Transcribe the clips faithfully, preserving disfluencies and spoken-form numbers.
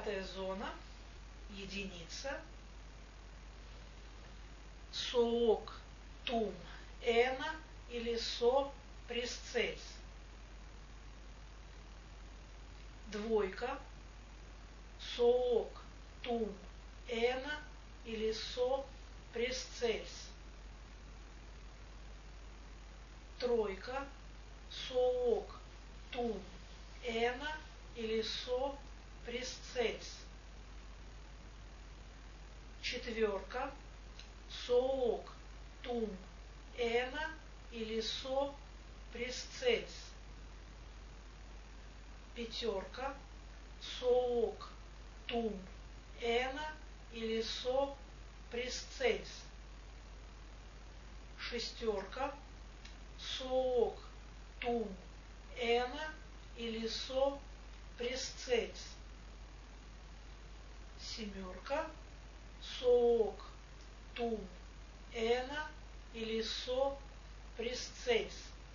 Пятая зона, единица, соок, тум, эна или со пресцельс. Двойка, соок, тум, эна или со пресцельс. Тройка, соок, тум, эна или со пресцельс. Четверка, соок, тум, эна или со пресцельс. Пятерка, соок, тум, эна или со пресцельс. Шестерка, соок, тум, эна или со пресцельс. Семерка, соок, тум, эна или со пресцельс.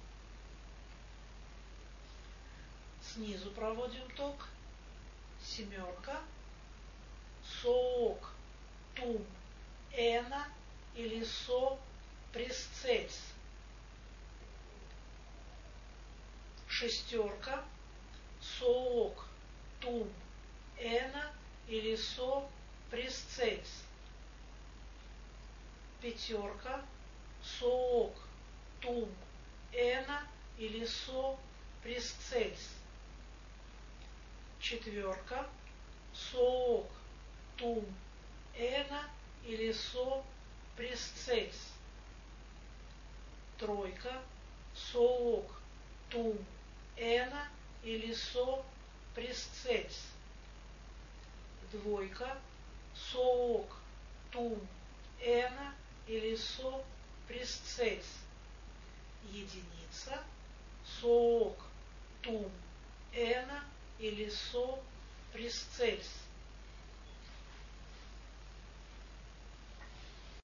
Снизу проводим ток. Семерка, соок, тум, эна или со пресцельс. Шестерка, соок, тум, эна или со пресцельс. Пятерка, соок, тум, эна или со пресцельс. Четверка, соок, тум, эна или со пресцельс. Тройка, соок, тум, эна или со пресцельс. Двойка, соок, тум, эна или со пресцельс. Единица, соок, тум, эна или со пресцельс.